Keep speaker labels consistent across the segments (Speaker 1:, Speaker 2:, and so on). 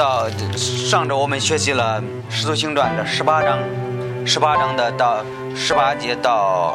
Speaker 1: 道上周我们学习了《使徒行传》的18章的到18节到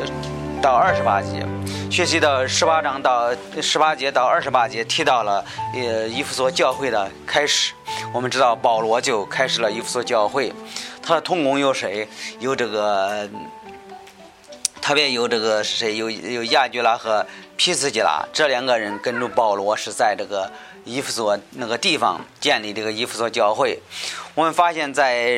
Speaker 1: 28节，学习的18章到18节到28节提到了以弗所教会的开始。我们知道保罗就开始了以弗所教会，他的同工有谁？有这个特别有这个是谁？有亚居拉和皮斯基拉，这两个人跟着保罗是在这个以弗所那个地方建立这个以弗所教会。我们发现在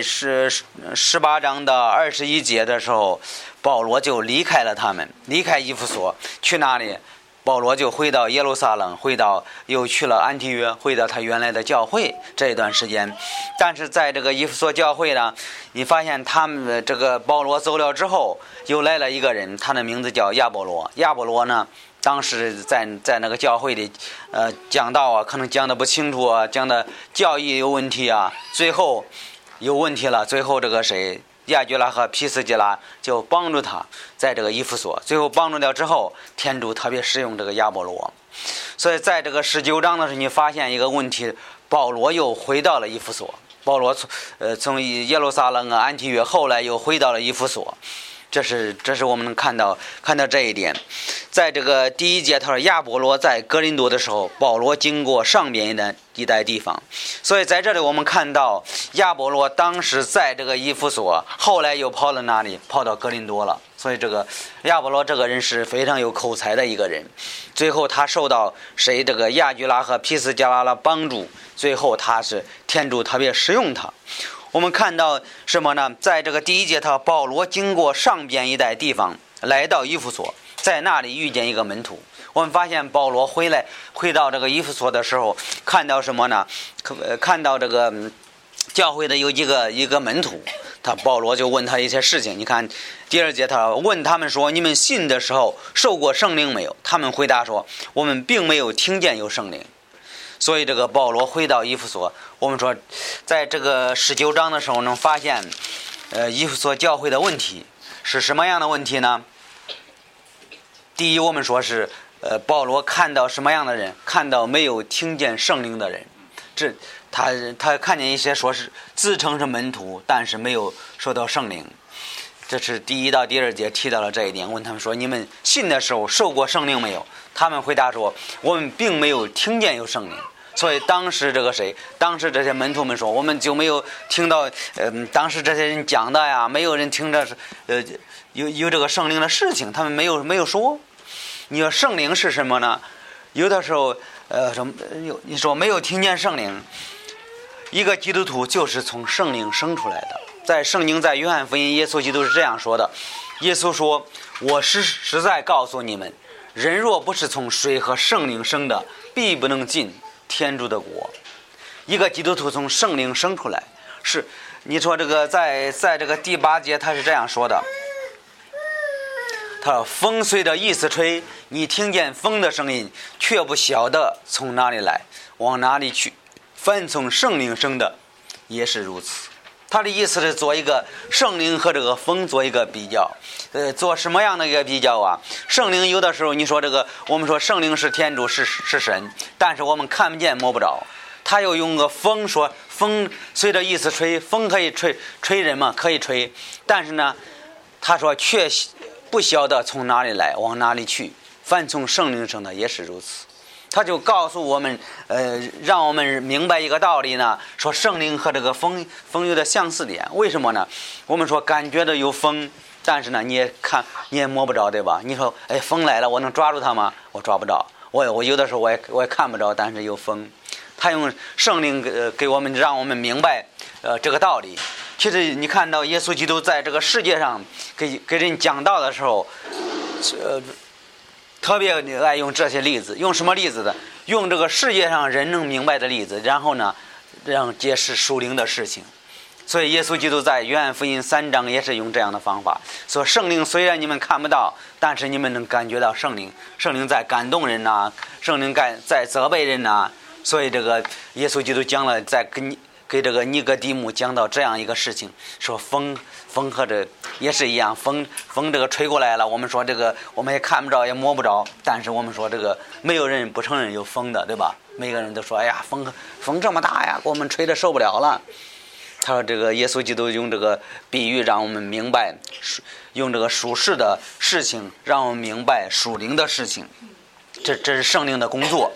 Speaker 1: 18章的21节的时候，保罗就离开了他们，离开以弗所去哪里？保罗就回到耶路撒冷，又去了安提约，回到他原来的教会这一段时间。但是在这个以弗所教会呢，你发现他们这个保罗走了之后，又来了一个人，他的名字叫亚波罗。亚波罗呢，当时在那个教会里讲道啊，可能讲的不清楚啊，讲的教义有问题啊，最后有问题了，最后这个谁？亚居拉和皮斯基拉就帮助他在这个以弗所，最后帮助了之后，天主特别使用这个亚波罗。所以在这个19章的时候，你发现一个问题，保罗又回到了以弗所。保罗从耶路撒冷啊、安提约，后来又回到了以弗所。这是我们能看到这一点。在这个第一节，他说亚波罗在哥林多的时候，保罗经过上边一带地方。所以在这里我们看到亚波罗当时在这个以弗所，后来又跑到哪里？跑到哥林多了。所以这个亚波罗这个人是非常有口才的一个人。最后他受到谁？这个亚居拉和皮斯加拉的帮助，最后他是天主特别使用他。我们看到什么呢？在这个第一节，保罗经过上边一带地方，来到以弗所，在那里遇见一个门徒。我们发现保罗回到这个以弗所的时候，看到什么呢？看到这个教会的有一个门徒，保罗就问他一些事情。你看第二节，他问他们说：“你们信的时候受过圣灵没有？”他们回答说：“我们并没有听见有圣灵。”所以这个保罗回到以弗所，我们说在这个19章的时候能发现以弗所教会的问题是什么样的问题呢？第一，我们说是保罗看到什么样的人？看到没有听见圣灵的人。他看见一些说是自称是门徒，但是没有受到圣灵。这是第一到第二节提到了这一点，问他们说：“你们信的时候受过圣灵没有？”他们回答说：“我们并没有听见有圣灵。”所以当时这些门徒们说：“我们就没有听到当时这些人讲的呀，没有人听着有这个圣灵的事情，他们没有说。”你说圣灵是什么呢？有的时候你说没有听见圣灵，一个基督徒就是从圣灵生出来的。在圣经，在约翰福音，耶稣基督是这样说的：耶稣说：“我实在告诉你们，人若不是从水和圣灵生的，必不能进天主的国。”一个基督徒从圣灵生出来，是你说这个在这个第8节他是这样说的：他说风随着意思吹，你听见风的声音，却不晓得从哪里来，往哪里去。凡从圣灵生的，也是如此。他的意思是做一个圣灵和这个风做一个比较，做什么样的一个比较啊？圣灵有的时候你说我们说圣灵是天主是神，但是我们看不见摸不着。他又用个风说，风随着意思吹，风可以吹人嘛，可以吹，但是呢，他说却不晓得从哪里来，往哪里去。凡从圣灵生的，也是如此。他就告诉我们让我们明白一个道理呢，说圣灵和这个风有点相似点。为什么呢？我们说感觉到有风，但是呢你也摸不着，对吧？你说风来了，我能抓住它吗？我抓不着。我有的时候我也看不着，但是有风。他用圣灵给我们，让我们明白这个道理。其实你看到耶稣基督在这个世界上给人讲道的时候，特别爱用这些例子。用什么例子的？用这个世界上人能明白的例子，然后呢让解释属灵的事情。所以耶稣基督在约翰福音3章也是用这样的方法，说圣灵虽然你们看不到，但是你们能感觉到圣灵在感动人呐，圣灵在责备人呐。所以这个耶稣基督讲了，在给这个尼哥底母讲到这样一个事情，说风和这也是一样，风这个吹过来了，我们说这个我们也看不着也摸不着，但是我们说这个没有人不承认有风的，对吧？每个人都说哎呀，风这么大呀，给我们吹得受不了了。他说这个耶稣基督用这个比喻让我们明白，用这个属世的事情让我们明白属灵的事情，这是圣灵的工作。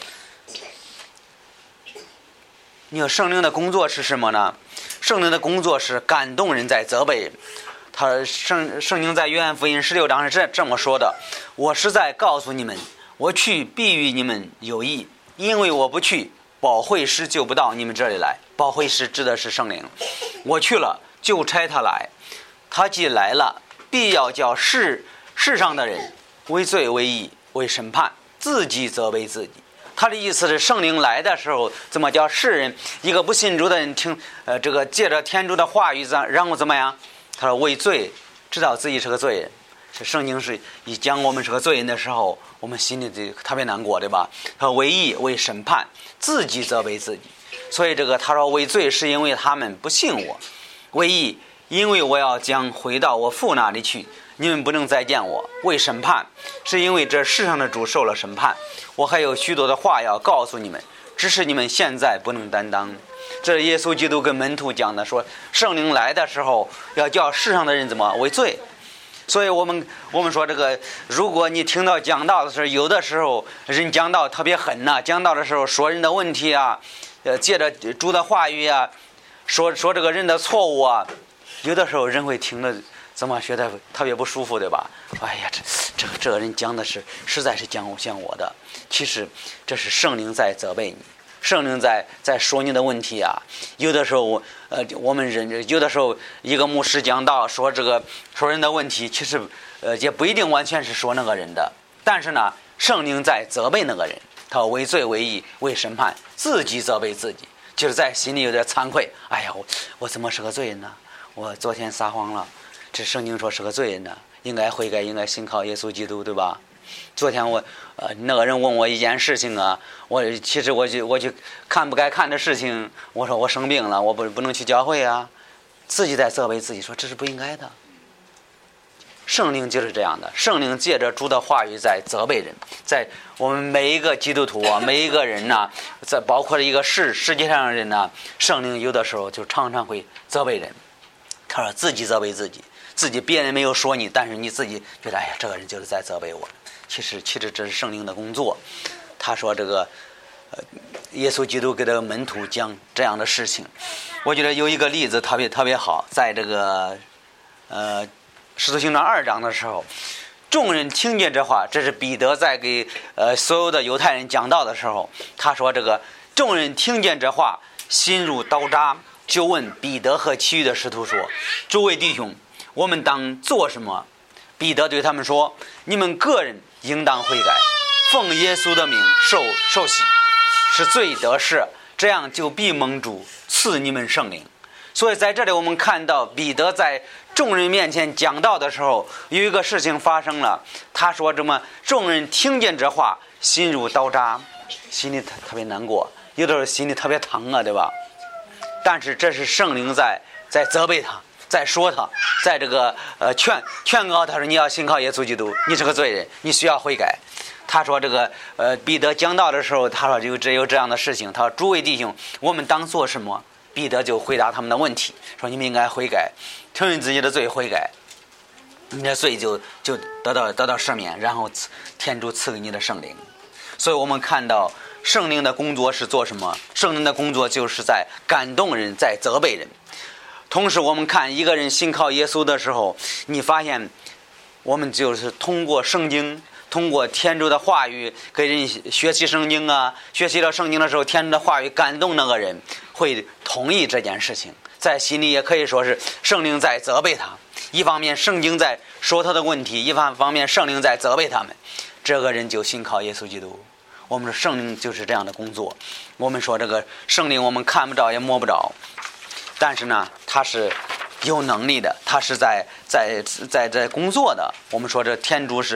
Speaker 1: 你说圣灵的工作是什么呢？圣灵的工作是感动人，在责备人。圣经在约翰福音16章是这么说的：我实在告诉你们，我去必与你们有益，因为我不去，保惠师就不到你们这里来。保惠师指的是圣灵，我去了就差他来，他既来了，必要叫世上的人为罪为义为审判，自己责备自己。他的意思是圣灵来的时候怎么叫世人，一个不信主的人听这个借着天主的话语然后怎么样？他说为罪，知道自己是个罪人。圣经是一讲我们是个罪人的时候，我们心里就特别难过，对吧？他说为义为审判，自己责备自己。所以这个他说为罪是因为他们不信我，为义因为我要将回到我父那里去，你们不能再见我。为审判是因为这世上的主受了审判，我还有许多的话要告诉你们，只是你们现在不能担当。这是耶稣基督跟门徒讲的，说圣灵来的时候要叫世上的人怎么为罪。所以我们说这个，如果你听到讲道的时候，有的时候人讲道特别狠呐，讲道的时候说人的问题啊，借着主的话语啊，说这个人的错误啊，有的时候人会听了怎么觉得特别不舒服，对吧？哎呀，这个人讲的是实在是讲我的。其实这是圣灵在责备你，圣灵在说你的问题啊。有的时候我们人有的时候一个牧师讲道说人的问题，其实也不一定完全是说那个人的，但是呢，圣灵在责备那个人，他为罪为义为审判，自己责备自己，就是在心里有点惭愧。哎呀，我怎么是个罪人呢？我昨天撒谎了，这圣经说是个罪人呢，应该悔改，应该信靠耶稣基督，对吧？昨天那个人问我一件事情啊，其实我去看不该看的事情，我说我生病了，我不能去教会啊，自己在责备自己，说这是不应该的。圣灵就是这样的，圣灵借着主的话语在责备人，在我们每一个基督徒啊，每一个人呢，在包括一个世界上的人呢，圣灵有的时候就常常会责备人。他说自己责备自己别人没有说你，但是你自己觉得哎呀，这个人就是在责备我。其实这是圣灵的工作。他说这个耶稣基督给这个门徒讲这样的事情，我觉得有一个例子特别好，在这个使徒行传2章的时候，众人听见这话，这是彼得在给所有的犹太人讲道的时候，他说这个众人听见这话，心如刀扎，就问彼得和其余的使徒说：诸位弟兄，我们当做什么？彼得对他们说：你们个人应当悔改，奉耶稣的名受洗，使罪得赦，这样就必蒙主赐你们圣灵。所以在这里我们看到彼得在众人面前讲道的时候，有一个事情发生了。他说这么众人听见这话，心如刀扎，心里特别难过，有的时候心里特别疼啊，对吧？但是这是圣灵在责备他，在说他，在这个劝告他说，你要信靠耶稣基督，你是个罪人，你需要悔改。他说这个彼得讲道的时候，他说有这样的事情，他说诸位弟兄，我们当做什么？彼得就回答他们的问题，说你们应该悔改，承认自己的罪，悔改，你的罪就得到赦免，然后天主赐给你的圣灵。所以我们看到圣灵的工作是做什么？圣灵的工作就是在感动人，在责备人。同时我们看一个人信靠耶稣的时候，你发现我们就是通过圣经，通过天主的话语给人学习圣经啊，学习了圣经的时候，天主的话语感动那个人，会同意这件事情，在心里也可以说是圣灵在责备他。一方面圣经在说他的问题，一方面圣灵在责备他们，这个人就信靠耶稣基督。我们说圣灵就是这样的工作。我们说这个圣灵我们看不着也摸不着，但是呢他是有能力的，他是在工作的。我们说这天主是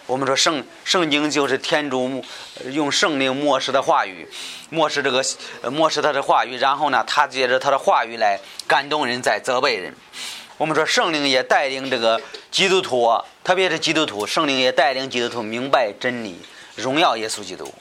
Speaker 1: 我们说圣经就是天主用圣灵漠视的话语，漠视他的话语，然后呢，他借着他的话语来感动人，在责备人。我们说圣灵也带领这个基督徒啊，特别是基督徒，圣灵也带领基督徒明白真理，荣耀耶稣基督。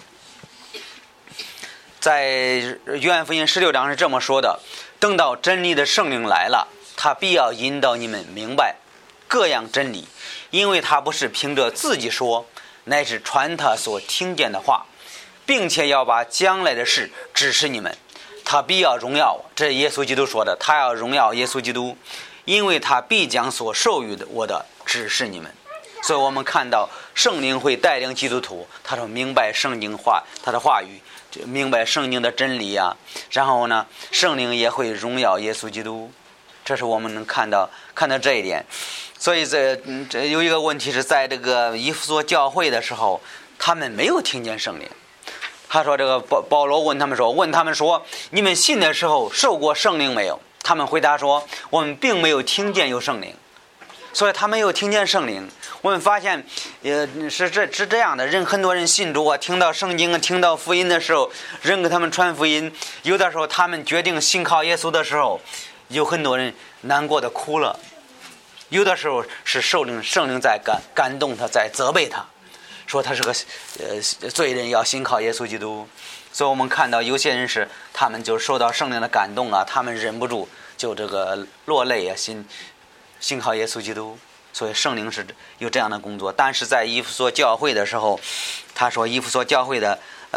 Speaker 1: 在约翰福音16章是这么说的：等到真理的圣灵来了，他必要引导你们明白各样真理，因为他不是凭着自己说，乃是传他所听见的话，并且要把将来的事指示你们。他必要荣耀我，这是耶稣基督说的，他要荣耀耶稣基督，因为他必将所授予的我的指示你们。所以我们看到圣灵会带领基督徒，他说明白圣经话，他的话语，明白圣经的真理啊。然后呢，圣灵也会荣耀耶稣基督，这是我们能看到这一点。所以这有一个问题是在这个以弗所教会的时候，他们没有听见圣灵。他说这个保罗问他们说，你们信的时候受过圣灵没有？他们回答说，我们并没有听见有圣灵。所以他没有听见圣灵。我们发现是这样的，很多人信主啊，听到圣经听到福音的时候，人给他们传福音，有的时候他们决定信靠耶稣的时候，有很多人难过的哭了，有的时候是圣灵在感动他，在责备他，说他是个罪人，要信靠耶稣基督。所以我们看到有些人是他们就受到圣灵的感动啊，他们忍不住就这个落泪啊，信靠耶稣基督。所以圣灵是有这样的工作。但是在以弗所教会的时候，他说以弗所教会的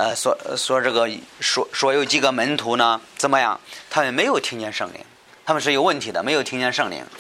Speaker 1: 说有几个门徒呢怎么样，他们没有听见圣灵，他们是有问题的，没有听见圣灵。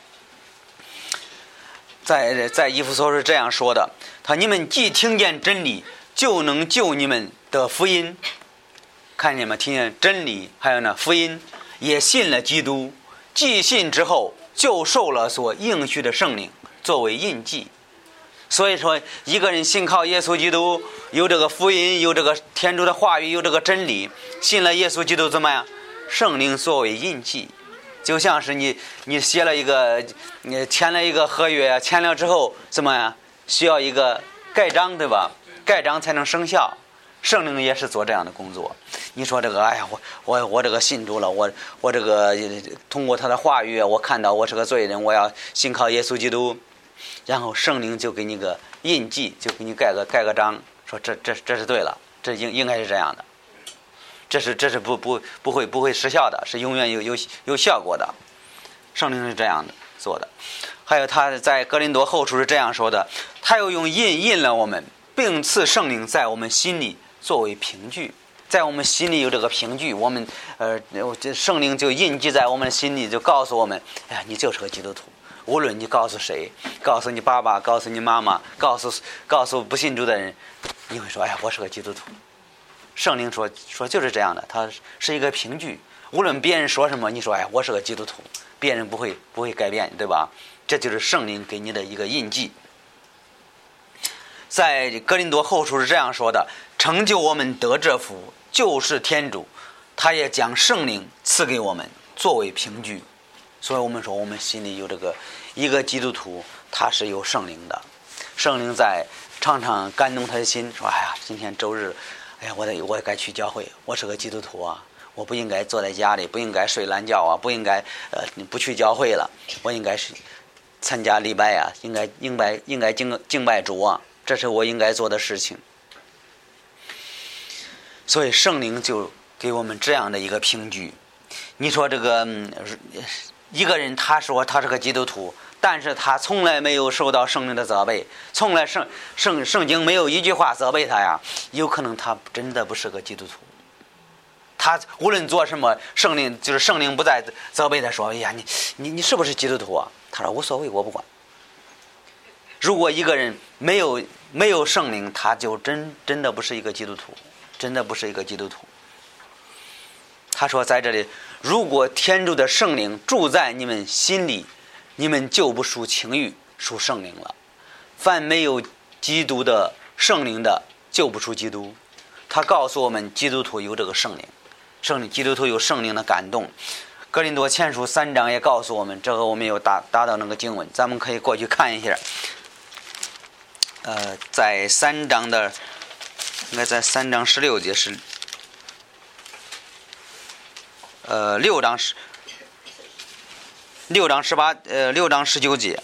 Speaker 1: 在以弗所是这样说的，他你们既听见真理，就能救你们的福音。看见吗？听见真理，还有呢福音，也信了基督，既信之后就受了所应许的圣灵作为印记。所以说一个人信靠耶稣基督，有这个福音，有这个天主的话语，有这个真理，信了耶稣基督怎么样？圣灵作为印记。就像是你写了你签了一个合约，签了之后怎么样？需要一个盖章，对吧？盖章才能生效。圣灵也是做这样的工作。你说这个，哎呀，我这个信主了，我这个通过他的话语，我看到我是个罪人，我要信靠耶稣基督，然后圣灵就给你个印记，就给你盖个章，说这是对了，这应该是这样的，这是不会失效的，是永远有效果的。圣灵是这样的做的。还有他在哥林多后书是这样说的，他又用印了我们，并赐圣灵在我们心里作为凭据。在我们心里有这个凭据，我们圣灵就印记在我们心里，就告诉我们，哎呀，你就是个基督徒。无论你告诉谁，告诉你爸爸，告诉你妈妈，告诉不信主的人，你会说，哎呀，我是个基督徒。圣灵说就是这样的，它是一个凭据。无论别人说什么，你说，哎，我是个基督徒，别人不会改变，对吧？这就是圣灵给你的一个印记。在哥林多后书是这样说的，成就我们得这福，就是天主，他也将圣灵赐给我们作为凭据。所以我们说我们心里有这个一个基督徒，他是有圣灵的，圣灵在常常感动他的心，说，哎呀，今天周日，哎呀，我该去教会，我是个基督徒啊，我不应该坐在家里，不应该睡懒觉啊，不应该不去教会了，我应该是参加礼拜啊，应该敬拜主啊，这是我应该做的事情。所以圣灵就给我们这样的一个凭据。你说这个一个人他说他是个基督徒，但是他从来没有受到圣灵的责备，从来圣经没有一句话责备他呀，有可能他真的不是个基督徒。他无论做什么，圣灵不再责备他，说，哎呀，你是不是基督徒啊？他说无所谓，我不管。如果一个人没有圣灵，他就真的不是一个基督徒，真的不是一个基督徒。他说在这里，如果天主的圣灵住在你们心里，你们就不属情欲，属圣灵了。凡没有基督的圣灵的，就不属基督。他告诉我们，基督徒有这个圣灵，基督徒有圣灵的感动。哥林多前书3章也告诉我们，这个我们有达到那个经文，咱们可以过去看一下。 在3章的，应该在3章16节是6章19节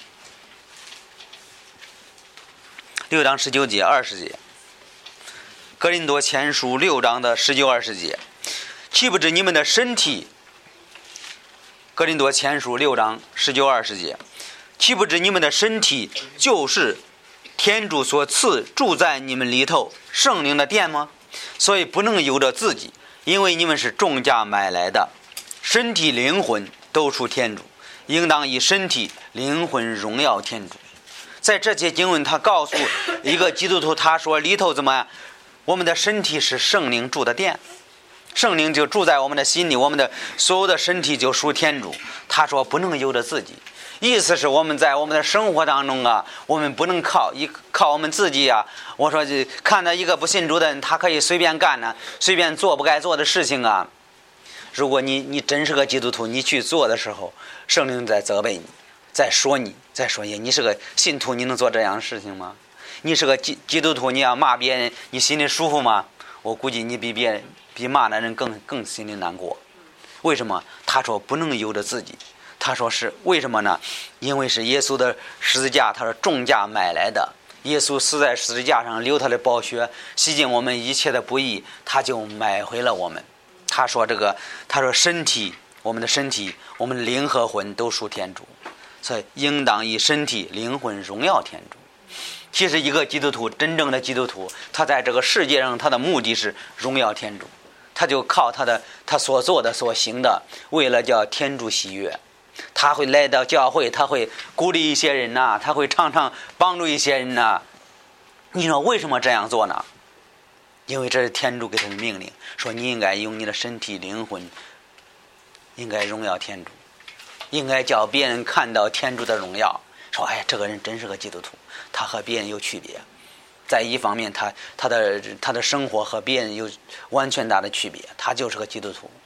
Speaker 1: ，6章19节20节，哥林多前书6章的19、20节，岂不知你们的身体，哥林多前书6章19、20节，岂不知你们的身体就是天主所赐住在你们里头圣灵的殿吗？所以不能由着自己，因为你们是重价买来的，身体灵魂都属天主，应当以身体灵魂荣耀天主。在这些经文他告诉一个基督徒，他说里头怎么样，我们的身体是圣灵住的殿，圣灵就住在我们的心里，我们的所有的身体就属天主。他说不能由着自己，意思是我们在我们的生活当中啊，我们不能靠我们自己啊。我说看到一个不信主的人，他可以随便干呢，随便做不该做的事情啊。如果你真是个基督徒，你去做的时候，圣灵在责备你，在说你是个信徒，你能做这样的事情吗？你是个基督徒，你要骂别人，你心里舒服吗？我估计你比骂的人更心里难过。为什么？他说不能由着自己。他说是为什么呢？因为是耶稣的十字架，他说重价买来的。耶稣死在十字架上，流他的宝血，洗净我们一切的不义，他就买回了我们。他说身体，我们的身体，我们的灵和魂都属天主，所以应当以身体灵魂荣耀天主。其实一个基督徒，真正的基督徒，他在这个世界上，他的目的是荣耀天主，他就靠他所做的所行的，为了叫天主喜悦。他会来到教会，他会鼓励一些人呐，他会常常帮助一些人呐。你说为什么这样做呢？因为这是天主给他的命令，说你应该用你的身体灵魂应该荣耀天主，应该叫别人看到天主的荣耀，说哎，这个人真是个基督徒，他和别人有区别。在一方面他的生活和别人有完全大的区别，他就是个基督徒。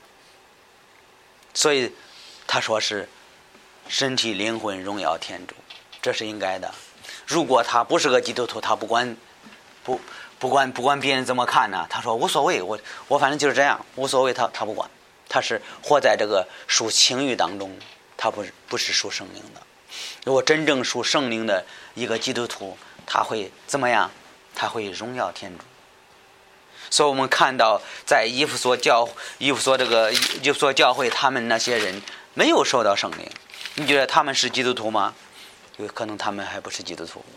Speaker 1: 所以他说是身体灵魂荣耀天主，这是应该的。如果他不是个基督徒，他不管别人怎么看呢，他说无所谓，我反正就是这样，无所谓，他不管。他是活在这个属情欲当中，他不是属圣灵的。如果真正属圣灵的一个基督徒，他会怎么样？他会荣耀天主。所以我们看到在以弗所教会，他们那些人没有受到圣灵，你觉得他们是基督徒吗？有可能他们还不是基督徒，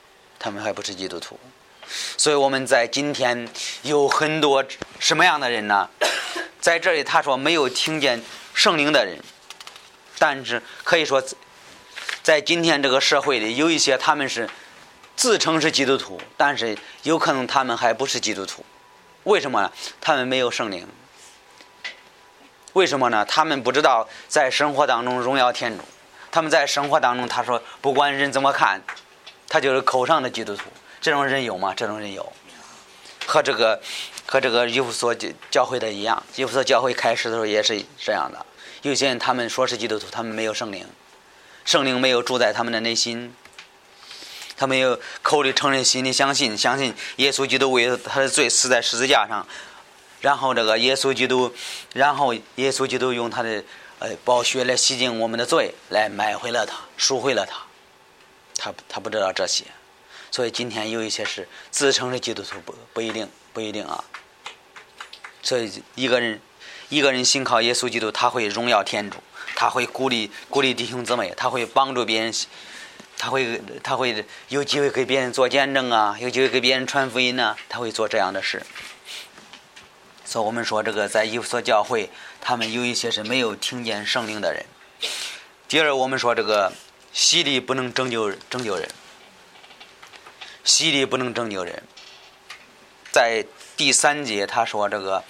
Speaker 1: 所以我们在今天有很多什么样的人呢？在这里他说没有听见圣灵的人，但是可以说在今天这个社会里，有一些他们是自称是基督徒，但是有可能他们还不是基督徒。为什么呢？他们没有圣灵。为什么呢？他们不知道在生活当中荣耀天主，他们在生活当中他说不管人怎么看，他就是口上的基督徒。这种人有吗？这种人有。和这个以弗所教会的一样，以弗所教会开始的时候也是这样的。有些人他们说是基督徒，他们没有圣灵，圣灵没有住在他们的内心，他没有口里承认，心里相信耶稣基督为他的罪死在十字架上，然后耶稣基督用他的宝血来洗净我们的罪，来买回了他，赎回了他不知道这些。所以今天有一些是自称是基督徒，不一定啊。所以一个人信靠耶稣基督，他会荣耀天主，他会鼓励弟兄姊妹，他会帮助别人，他会有机会给别人做见证啊，有机会给别人传福音啊，他会做这样的事。所以我们说这个在以弗所教会，他们有一些是没有听见圣灵的人。第二，我们说这个洗礼不能拯救人，洗礼不能拯救人。在第3节他说这个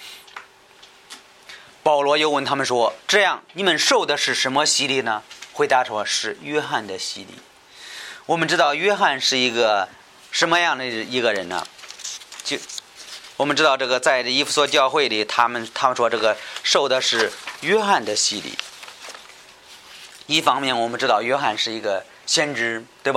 Speaker 1: 保罗又问他们说，这样你们受的是什么洗礼呢？回答说是约翰的洗礼。我们知道约翰是一个什么样的一个人呢？我们知道这个在以弗所教会里，他们说这个受的是约翰的洗礼。一方面我们知道约翰是一个先知，对吧？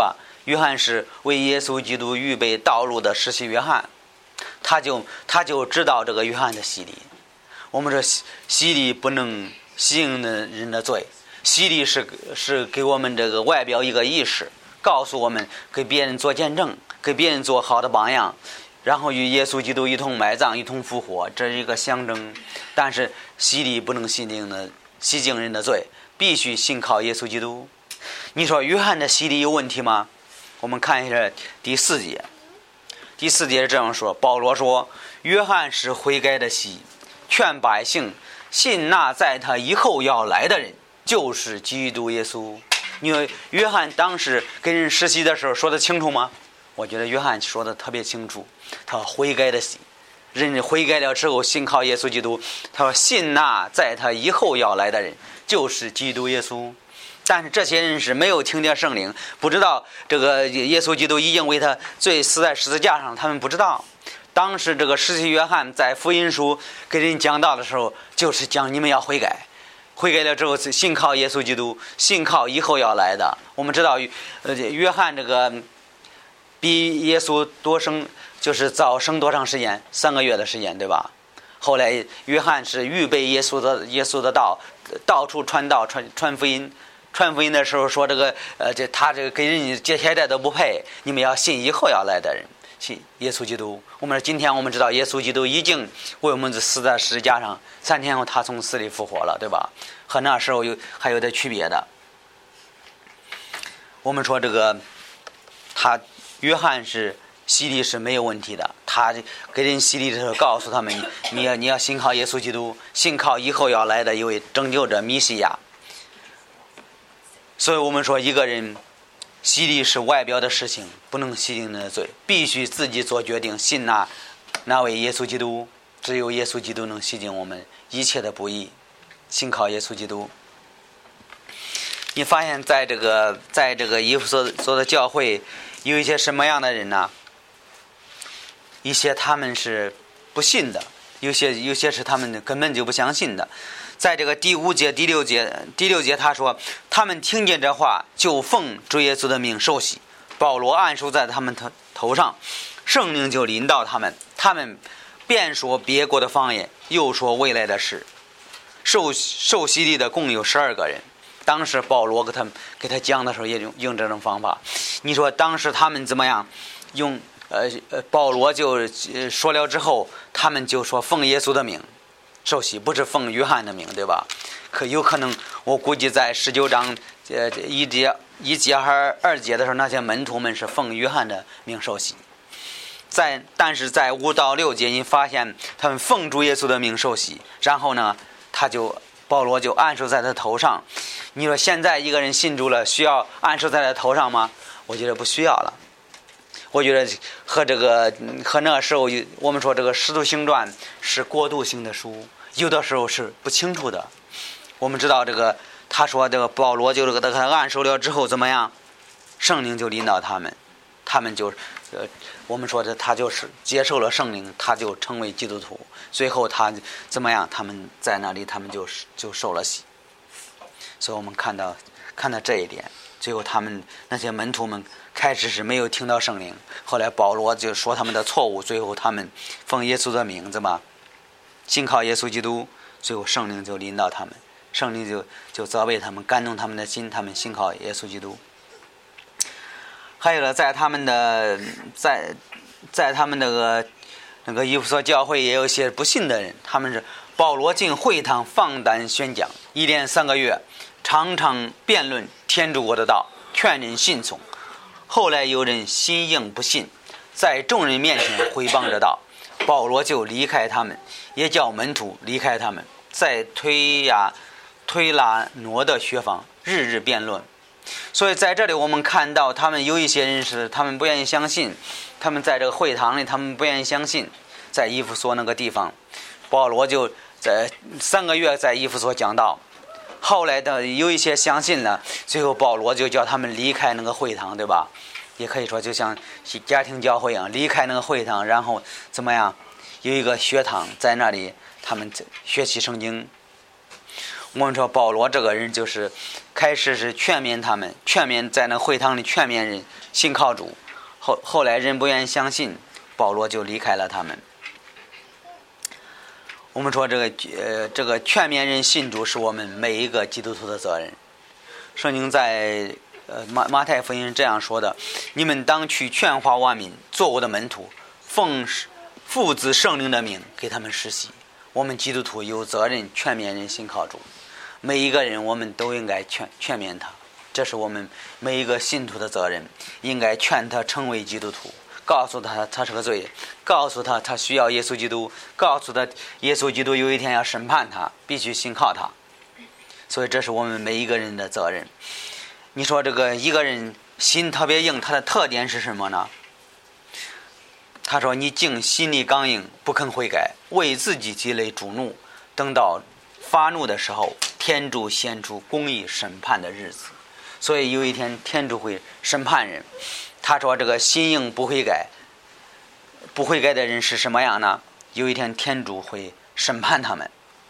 Speaker 1: 约翰是为耶稣基督预备道路的施洗约翰，他就知道这个约翰的洗礼。我们说洗礼不能洗净人的罪，洗礼是给我们这个外表一个仪式，告诉我们给别人做见证，给别人做好的榜样，然后与耶稣基督一同埋葬，一同复活，这是一个象征。但是洗礼不能洗净人的罪，必须信靠耶稣基督。你说约翰的洗礼有问题吗？我们看一下第4节。第4节是这样说，保罗说，约翰是悔改的洗，劝百姓信那在他以后要来的人，就是基督耶稣。因为约翰当时跟人施洗的时候说得清楚吗？我觉得约翰说得特别清楚，他悔改的洗，人悔改了之后信靠耶稣基督，他说信那在他以后要来的人，就是基督耶稣。但是这些人是没有听见圣灵，不知道这个耶稣基督已经为他罪死在十字架上，他们不知道。当时这个施洗约翰在福音书给人讲道的时候，就是讲你们要悔改，悔改了之后信靠耶稣基督，信靠以后要来的。我们知道约翰这个比耶稣多生，就是早生多长时间？3个月的时间，对吧？后来约翰是预备耶稣的道，到处传道，传福音。传福音的时候说这个他这个给人接现在都不配，你们要信以后要来的人，信耶稣基督。我们今天我们知道耶稣基督已经为我们死在十字架上，3天后他从死里复活了，对吧？和那时候还有点区别的。我们说这个约翰是洗礼是没有问题的，他给人洗礼的时候告诉他们，你要信靠耶稣基督，信靠以后要来的一位拯救者弥西亚。所以我们说一个人洗礼是外表的事情，不能洗净人的罪，必须自己做决定，信那位耶稣基督。只有耶稣基督能洗净我们一切的不义，信靠耶稣基督。你发现在这个以弗所的教会有一些什么样的人呢？一些他们是不信的，有些是他们根本就不相信的。在这个第5节第6节他说，他们听见这话就奉主耶稣的名受洗，保罗按手在他们头上，圣灵就临到他们，他们便说别国的方言，又说未来的事。受洗礼的共有12个人。当时保罗给他讲的时候也用这种方法。你说当时他们怎么样用保罗就说了之后，他们就说奉耶稣的名受洗，不是奉约翰的名，对吧？有可能我估计在19章1节和2节的时候，那些门徒们是奉约翰的名受洗。但是在5到6节，你发现他们奉主耶稣的名受洗，然后呢保罗就按手在他头上。你说现在一个人信主了，需要按手在他头上吗？我觉得不需要了。我觉得和那时候我们说这个使徒行传是过渡性的书，有的时候是不清楚的。我们知道他说这个保罗就给他按手了之后怎么样，圣灵就临到他们就我们说他就是接受了圣灵，他就成为基督徒。最后他怎么样，他们在那里他们就受了洗。所以我们看到这一点，最后他们那些门徒们开始是没有听到圣灵，后来保罗就说他们的错误，最后他们奉耶稣的名字嘛，信靠耶稣基督，最后圣灵就临到他们，圣灵就责备他们，感动他们的心，他们信靠耶稣基督。还有呢，在他们那个以弗所教会也有一些不信的人，他们是保罗进会堂放胆宣讲，一连3个月，常常辩论天主国的道，劝人信从。后来有人心硬不信，在众人面前毁谤着道，保罗就离开他们，也叫门徒离开他们，在推拉挪的学坊日日辩论。所以在这里我们看到他们有一些人是他们不愿意相信，他们在这个会堂里他们不愿意相信。在以弗所那个地方，保罗就在3个月在以弗所讲道，后来的有一些相信了，最后保罗就叫他们离开那个会堂，对吧？也可以说就像家庭教会一样，离开那个会堂，然后怎么样，有一个学堂在那里他们学习圣经。我们说保罗这个人就是开始是劝勉他们，在那会堂里劝勉人信靠主。后来人不愿意相信，保罗就离开了他们。我们说这个劝勉人信主是我们每一个基督徒的责任。圣经在马太福音这样说的：你们当去劝化万民，做我的门徒，奉父子圣灵的名给他们施洗。我们基督徒有责任劝勉人信靠主，每一个人我们都应该劝勉他，这是我们每一个信徒的责任，应该劝他成为基督徒，告诉他他是个罪人，告诉他他需要耶稣基督，告诉他耶稣基督有一天要审判他，必须信靠他。所以这是我们每一个人的责任。你说这个一个人心特别硬，他的特点是什么呢？他说你竟心里刚硬，不肯悔改，为自己积累主怒，等到发怒的时候，天主显出公义审判的日子。所以有一天天主会审判人。他说这个心硬不悔改的人是什么样呢？有一天天主会审判他们。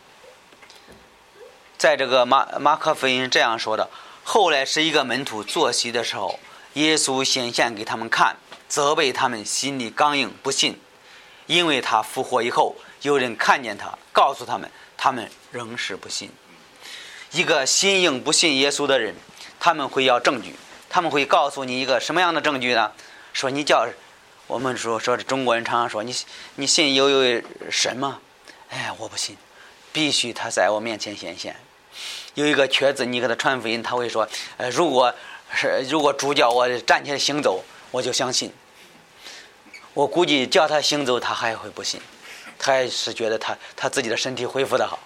Speaker 1: 在这个马可福音这样说的：后来是一个门徒坐席的时候，耶稣显现给他们看，责备他们心里刚硬不信，因为他复活以后，有人看见他，告诉他们，他们仍是不信。一个心硬不信耶稣的人，他们会要证据，他们会告诉你一个什么样的证据呢？说你叫我们说中国人常常说你信有神吗？哎，我不信，必须他在我面前显现。有一个瘸子，你给他传福音，他会说如果主叫我站起来行走，我就相信。我估计叫他行走，他还会不信，他还是觉得他自己的身体恢复得好。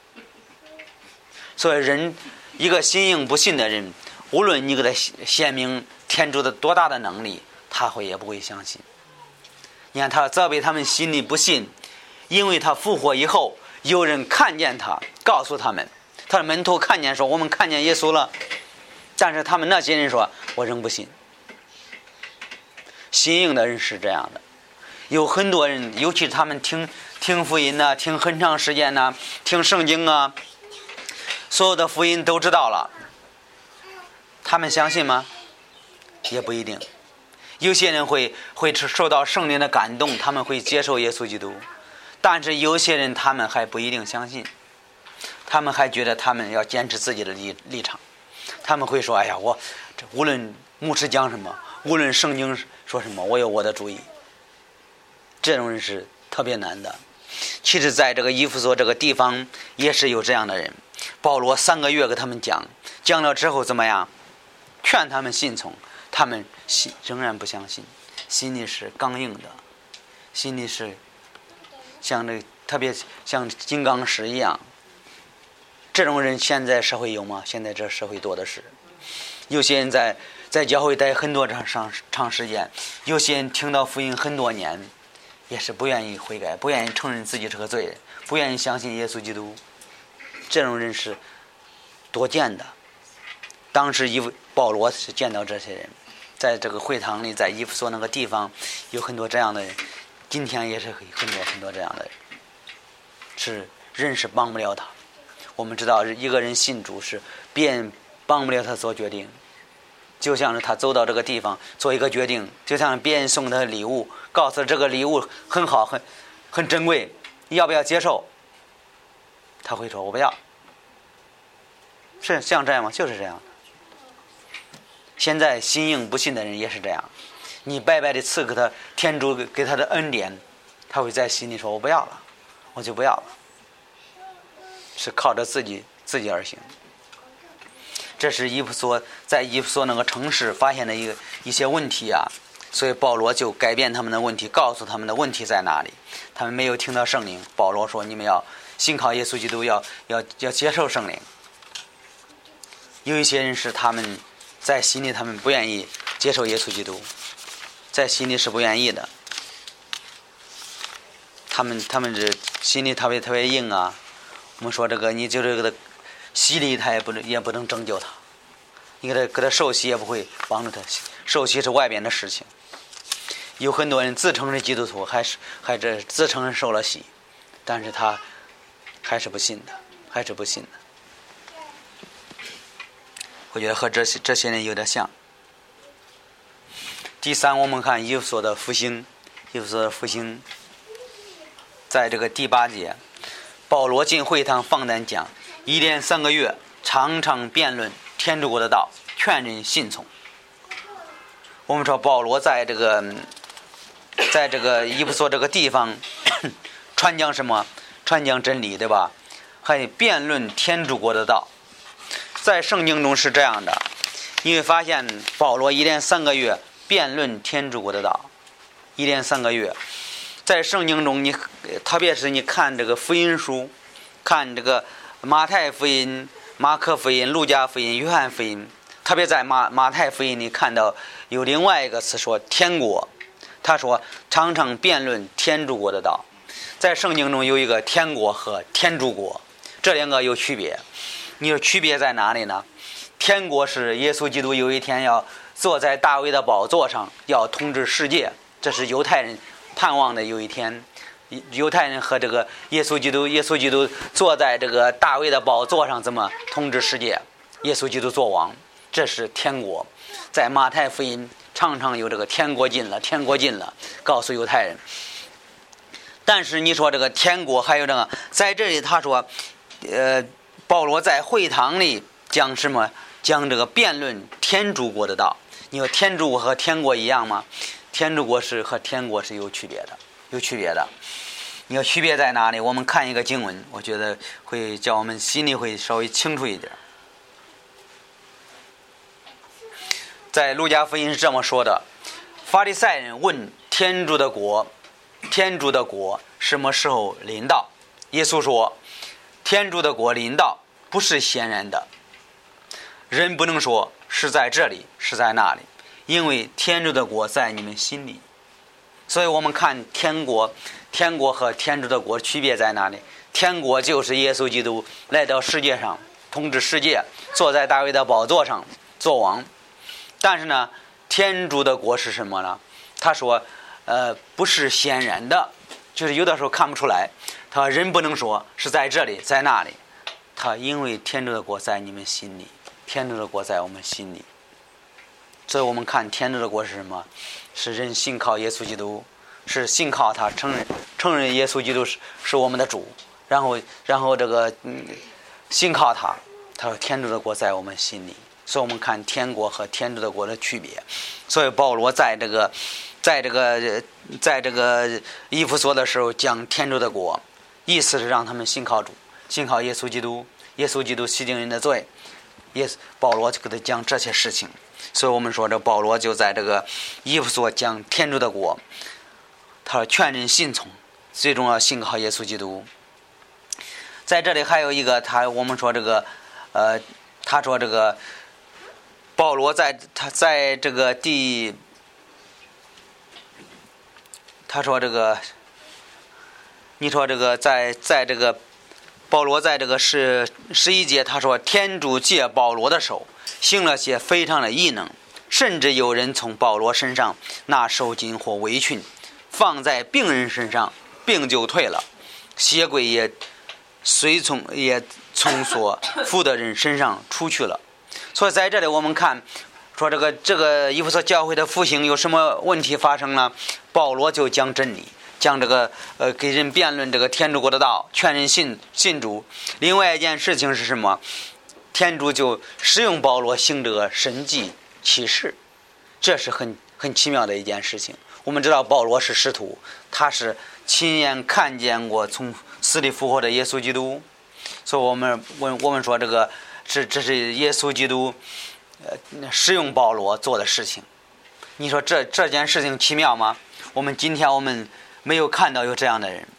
Speaker 1: 所以一个心硬不信的人，无论你给他显明天主的多大的能力，他也不会相信。你看他责备他们心里不信，因为他复活以后，有人看见他，告诉他们，他的门徒看见说我们看见耶稣了，但是他们那些人说我仍不信。心硬的人是这样的。有很多人，尤其是他们听福音啊，听很长时间啊，听圣经啊，所有的福音都知道了，他们相信吗？也不一定。有些人会受到圣灵的感动，他们会接受耶稣基督，但是有些人他们还不一定相信，他们还觉得他们要坚持自己的立场，他们会说哎呀，我无论牧师讲什么，无论圣经说什么，我有我的主意。这种人是特别难的。其实在这个以弗所这个地方也是有这样的人，保罗3个月给他们讲了之后怎么样？劝他们信从，他们仍然不相信，心里是刚硬的，心里是特别像金刚石一样。这种人现在社会有吗？现在这社会多的是。有些人在教会待很多长时间，有些人听到福音很多年，也是不愿意悔改，不愿意承认自己是个罪人，不愿意相信耶稣基督。这种人是多见的。当时保罗是见到这些人，在这个会堂里，在以弗所那个地方有很多这样的人，今天也是很多这样的人，是人是帮不了他。我们知道一个人信主是别人帮不了他做决定，就像是他走到这个地方做一个决定，就像别人送他礼物，告诉他这个礼物很好，很珍贵，你要不要接受？他会说我不要。是像这样吗？就是这样。现在心硬不信的人也是这样，你白白的赐给他天主给他的恩典，他会在心里说我不要了，我就不要了，是靠着自己而行。这是在以弗所那个城市发现的一些问题啊，所以保罗就改变他们的问题，告诉他们的问题在哪里。他们没有听到圣灵，保罗说你们要信靠耶稣基督，要接受圣灵。有一些人是他们在心里他们不愿意接受耶稣基督，在心里是不愿意的，他们这心里特别硬啊。我们说这个你就是给他洗礼，他也不能拯救他，你给他受洗也不会帮助他，受洗是外边的事情。有很多人自称是基督徒，还自称受了洗，但是他还是不信的。我觉得和这些人有点像。 第三，我们看以弗所的复兴，在这个第8节，保罗进会堂放胆讲，一连3个月，常常辩论天主国的道，劝人信从。我们说保罗在这个以弗所这个地方传讲什么？传讲真理，对吧？还辩论天主国的道。在圣经中是这样的，你会发现保罗一连3个月辩论天主国的道，一连3个月。在圣经中，特别是你看这个福音书，看这个马太福音、马可福音、路加福音、约翰福音，特别在马太福音，你看到有另外一个词说天国，他说常常辩论天主国的道。在圣经中有一个天国和天主国，这2个有区别。你说区别在哪里呢？天国是耶稣基督有一天要坐在大卫的宝座上，要统治世界，这是犹太人盼望的有一天。犹太人和这个耶稣基督坐在这个大卫的宝座上，怎么统治世界？耶稣基督做王，这是天国。在马太福音常常有这个天国近了，天国近了，告诉犹太人。但是你说这个天国还有这个，在这里他说保罗在会堂里讲什么？讲这个辩论天主国的道。你说天主国和天国一样吗？天主国和天国是有区别的。你说区别在哪里？我们看一个经文，我觉得会叫我们心里会稍微清楚一点。在路加福音是这么说的：法利赛人问天主的国什么时候临到？耶稣说，天主的国临到不是显然的，人不能说是在这里是在那里，因为天主的国在你们心里。所以我们看天国和天主的国区别在哪里？天国就是耶稣基督来到世界上统治世界，坐在大卫的宝座上做王。但是呢，天主的国是什么呢？他说不是显然的，就是有的时候看不出来。他人不能说是在这里在那里，他因为天主的国在你们心里，天主的国在我们心里。所以我们看天主的国是什么？是人信靠耶稣基督，是信靠他，承认耶稣基督是我们的主，然后这个信靠他。他说天主的国在我们心里。所以我们看天国和天主的国的区别。所以保罗在这个以弗所的时候讲天主的国，意思是让他们信靠主，信靠耶稣基督，耶稣基督洗净人的罪。保罗就给他讲这些事情。所以我们说这保罗就在这个以弗所讲天主的国，他说劝人信从，最重要信靠耶稣基督。在这里还有一个我们说这个他说这个保罗在这个他说这个你说这个在这个保罗在这个11节，他说天主借保罗的手行了些非常的异能，甚至有人从保罗身上拿手巾或围裙放在病人身上，病就退了，邪鬼也从所附的人身上出去了。所以在这里我们看说这个以弗所教会的复兴有什么问题发生呢？保罗就讲真理，讲这个给人辩论这个天主国的道，劝人信主。另外一件事情是什么？天主就使用保罗行这个神迹启示，这是很奇妙的一件事情。我们知道保罗是使徒，他是亲眼看见过从死里复活的耶稣基督。所以我们说这是耶稣基督使用保罗做的事情。你说这件事情奇妙吗？今天我们没有看到有这样的人，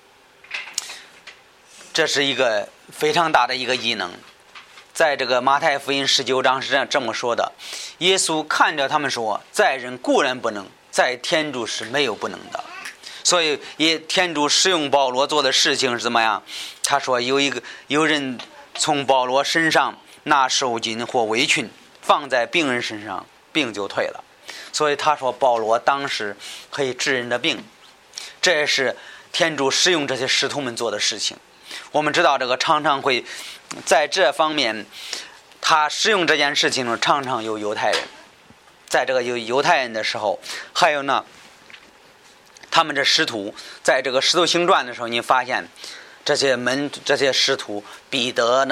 Speaker 1: 这是一个非常大的一个异能。在这个马太福音19章是这么说的：耶稣看着他们说，在人固然不能，在天主是没有不能的。所以天主使用保罗做的事情是怎么样？他说有人从保罗身上拿手巾或围裙放在病人身上，病就退了。所以他说保罗当时可以治人的病，这也是天主使用这些使徒们做的事情。我们知道这个常常会在这方面，他使用这件事情中常常有犹太人， 在这个犹太人的时候，还有呢，他们这使徒在这个使徒行传的时候，你发现这些使徒，彼得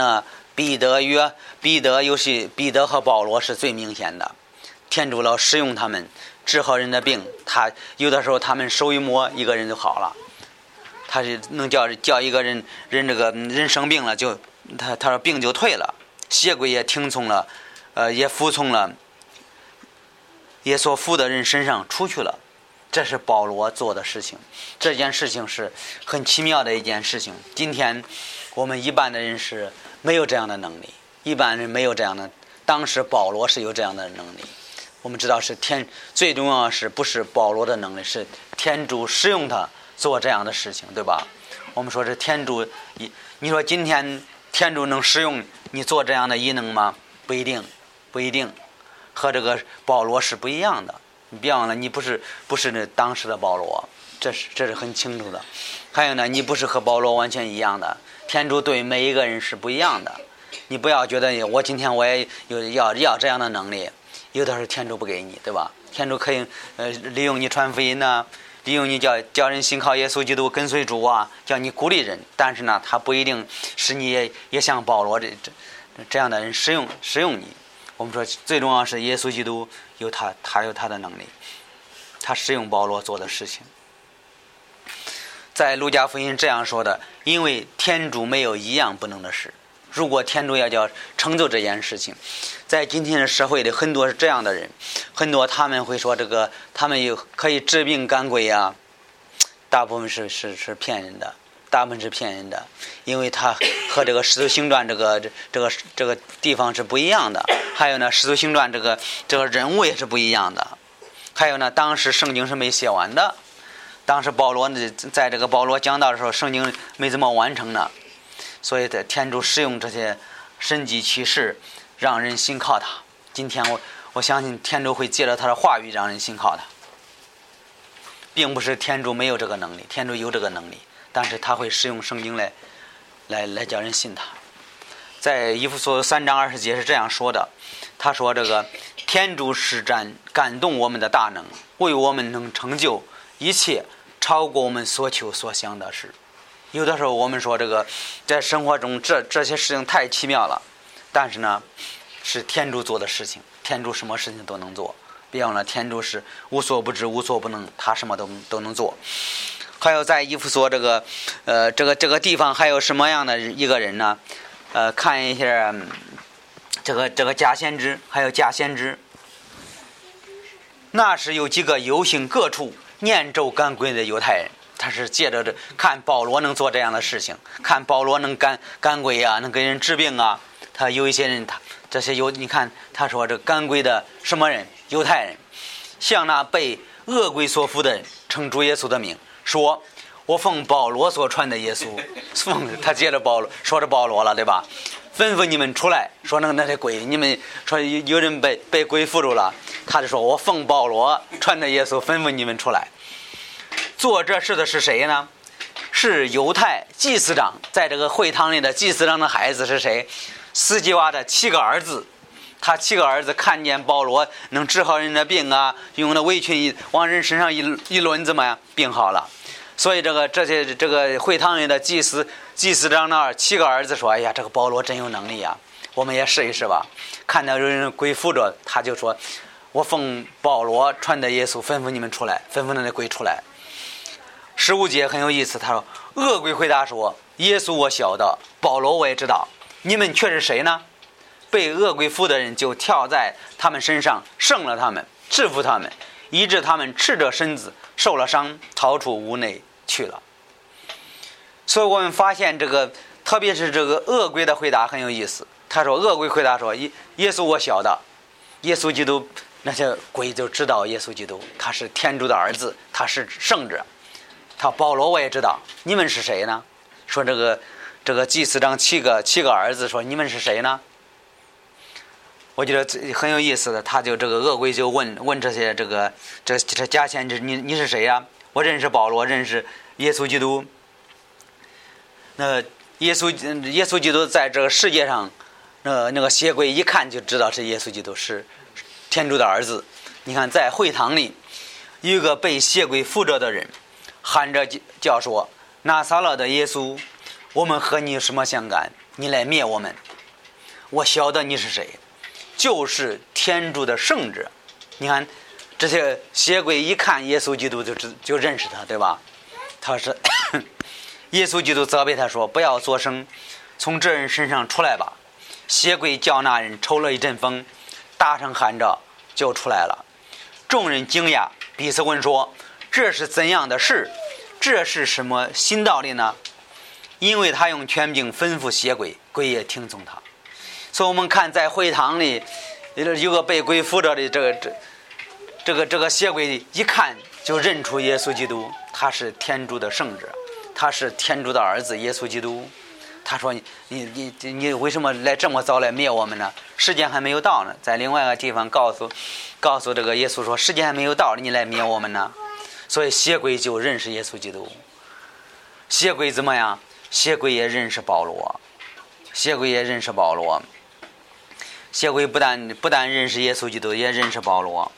Speaker 1: 和保罗是最明显的。天主老使用他们治好人的病，他有的时候他们手一摸，一个人就好了。他是能叫一个人生病了，他说病就退了，邪鬼也听从了，也服从了耶稣服的人身上出去了。这是保罗做的事情，这件事情是很奇妙的一件事情。今天我们一般的人是没有这样的能力，一般人没有这样的，当时保罗是有这样的能力。我们知道是最重要的是不是保罗的能力，是天主使用他做这样的事情，对吧？我们说是天主，你说今天天主能使用你做这样的异能吗？不一定，和这个保罗是不一样的。你别忘了，你不是那当时的保罗，这是很清楚的。还有呢，你不是和保罗完全一样的，天主对每一个人是不一样的。你不要觉得我今天我也要这样的能力，有的时候天主不给你，对吧？天主可以利用你传福音呢，利用你叫人信靠耶稣基督跟随主啊，叫你鼓励人。但是呢，他不一定使你也像保罗这样的人使用你。我们说最重要是耶稣基督他有他的能力，他使用保罗做的事情。在路加福音这样说的，因为天主没有一样不能的事。如果天主要叫成就这件事情，在今天的社会里很多是这样的人，很多他们会说他们有可以治病赶鬼啊，大部分是骗人的，因为他和这个使徒行传这个地方是不一样的。还有呢，使徒行传这个人物也是不一样的。还有呢，当时圣经是没写完的，当时保罗在这个保罗讲道的时候，圣经没怎么完成呢，所以天主使用这些神迹奇事让人信靠他。今天我相信天主会借着他的话语让人信靠他，并不是天主没有这个能力，天主有这个能力，但是他会使用圣经来叫人信他。在以弗所3章20节是这样说的，他说这个天主施展感动我们的大能，为我们能成就一切超过我们所求所想的事。有的时候我们说这个在生活中这些事情太奇妙了，但是呢是天主做的事情，天主什么事情都能做。别忘了天主是无所不知无所不能，他什么都能做。还有在以弗所这个地方还有什么样的一个人呢？看一下这个假先知，还有假先知。那是有几个游行各处念咒赶鬼的犹太人，他是借着看保罗能做这样的事情，看保罗能赶鬼啊，能给人治病啊。他有一些人，你看他说这赶鬼的什么人？犹太人，向那被恶鬼所附的人称主耶稣的名，说我奉保罗所传的耶稣，他接着保罗说着保罗了，对吧？吩咐你们出来，说那些鬼，你们说有人被鬼附住了，他就说我奉保罗传的耶稣，吩咐你们出来。做这事的是谁呢？是犹太祭司长，在这个会堂里的祭司长的孩子是谁？斯基娃的7个儿子。他7个儿子看见保罗能治好人的病啊，用那围裙往人身上一抡，怎么样？病好了。所以这个会堂里的祭司长那7个儿子说：“哎呀，这个保罗真有能力啊，我们也试一试吧。”看到有人鬼附着，他就说：“我奉保罗传的耶稣，吩咐你们出来，吩咐那鬼出来。”15节很有意思，他说：“恶鬼回答说：耶稣我晓得，保罗我也知道，你们却是谁呢？”被恶鬼附的人就跳在他们身上，胜了他们，制服他们，以致他们赤着身子，受了伤，逃出屋内去了。所以我们发现特别是这个恶鬼的回答很有意思。他说恶鬼回答说：“耶稣我晓得，耶稣基督。”那些鬼就知道耶稣基督他是天主的儿子，他是圣者。他保罗我也知道，你们是谁呢？说这个祭司长七个儿子说：“你们是谁呢？”我觉得很有意思的，他就这个恶鬼就问这些这假先知，你是谁呀？我认识保罗，认识耶稣基督。那耶稣基督在这个世界上，那个邪鬼一看就知道是耶稣基督是天主的儿子， 你看在会堂里有一个被邪鬼附着的人，喊着叫说：拿撒勒的耶稣，我们和你有什么相干？你来灭我们！我晓得你是谁，就是天主的圣者。你看这些邪鬼一看耶稣基督就认识他，对吧？他是耶稣基督责备他说：不要作声，从这人身上出来吧。邪鬼叫那人抽了一阵风，大声喊着就出来了。众人惊讶，彼此问说：这是怎样的事？这是什么新道理呢？因为他用权柄吩咐邪鬼，鬼也听从他。所以我们看在会堂里有个被鬼附着的这个邪鬼，一看就认出耶稣基督，他是天主的圣者，他是天主的儿子耶稣基督。他说你为什么来这么早来灭我们呢？时间还没有到呢。在另外一个地方告诉这个耶稣说，时间还没有到，你来灭我们呢。所以邪鬼就认识耶稣基督。邪鬼怎么样？邪鬼也认识保罗。邪鬼不但认识耶稣基督，也认识保罗。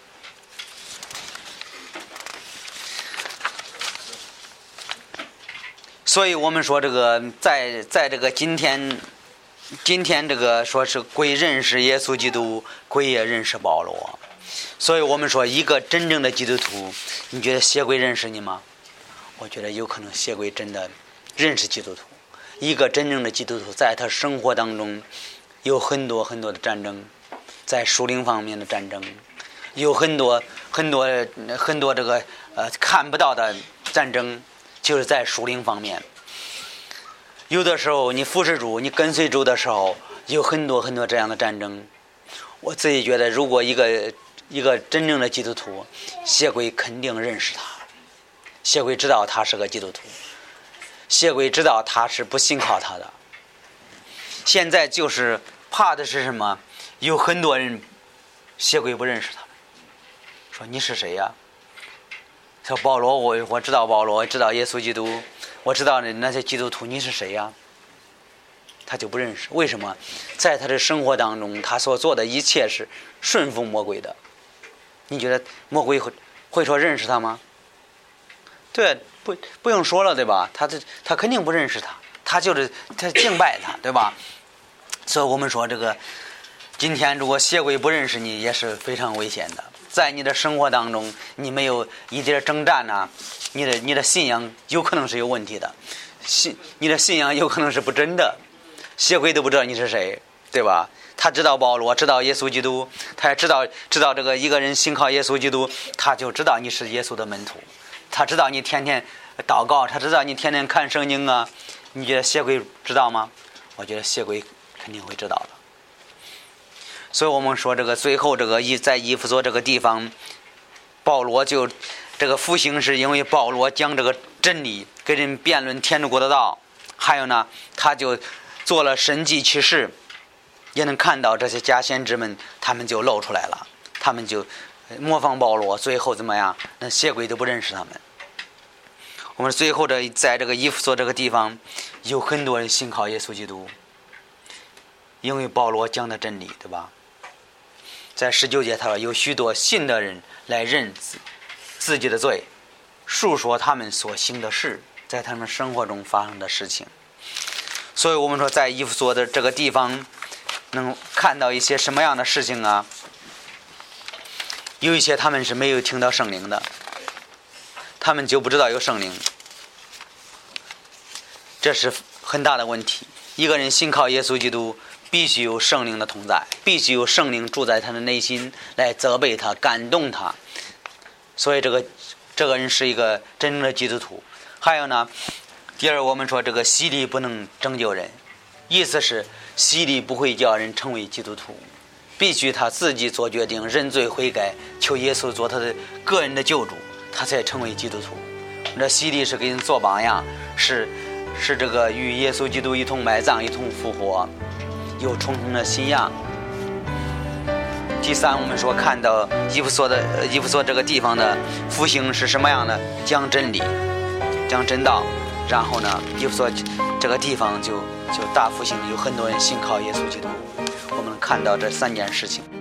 Speaker 1: 所以我们说这个在这个今天这个说是鬼认识耶稣基督，鬼也认识保罗。所以我们说一个真正的基督徒，你觉得邪鬼认识你吗？我觉得有可能邪鬼真的认识基督徒。一个真正的基督徒在他生活当中有很多的战争，在属灵方面的战争，有很多这个看不到的战争，就是在属灵方面。有的时候你服侍主，你跟随主的时候，有很多这样的战争。我自己觉得，如果一个真正的基督徒，邪鬼肯定认识他，邪鬼知道他是个基督徒，邪鬼知道他是不信靠他的。现在就是怕的是什么？有很多人邪鬼不认识他们，说你是谁呀？说保罗，我知道保罗，我知道耶稣基督，我知道那些基督徒，你是谁呀？他就不认识。为什么？在他的生活当中，他所做的一切是顺服魔鬼的。你觉得魔鬼会说认识他吗？对，不用说了，对吧？他肯定不认识他，他敬拜他，对吧？所以我们说这个，今天如果邪鬼不认识你，也是非常危险的。在你的生活当中，你没有一点征战啊，你的信仰有可能是有问题的，你的信仰有可能是不真的。邪鬼都不知道你是谁，对吧？他知道保罗，知道耶稣基督，他也知道这个一个人信靠耶稣基督，他就知道你是耶稣的门徒，他知道你天天祷告，他知道你天天看圣经啊。你觉得邪鬼知道吗？我觉得邪鬼肯定会知道的。所以我们说这个最后这个在以弗所这个地方，保罗就这个复兴是因为保罗讲这个真理，跟人辩论天主国的道，还有呢，他就做了神迹奇事，也能看到这些假先知们，他们就露出来了，他们就模仿保罗，最后怎么样？那邪鬼都不认识他们。我们最后在这个以弗所这个地方，有很多人信靠耶稣基督，因为保罗讲的真理，对吧？在19节他说，有许多信的人来认自己的罪，述说他们所行的事，在他们生活中发生的事情。所以我们说在以弗所的这个地方能看到一些什么样的事情啊？有一些他们是没有听到圣灵的，他们就不知道有圣灵，这是很大的问题。一个人信靠耶稣基督，必须有圣灵的同在，必须有圣灵住在他的内心，来责备他，感动他。所以这个人是一个真正的基督徒。还有呢，第二，我们说这个洗礼不能拯救人，意思是洗礼不会叫人成为基督徒，必须他自己做决定，认罪悔改，求耶稣做他的个人的救主，他才成为基督徒。这洗礼是给人做榜样，是这个与耶稣基督一同埋葬，一同复活，有重生的信仰。第三，我们说看到以弗所这个地方的复兴是什么样的？讲真理，讲真道，然后呢，以弗所这个地方就大复兴，有很多人信靠耶稣基督。我们看到这3件事情。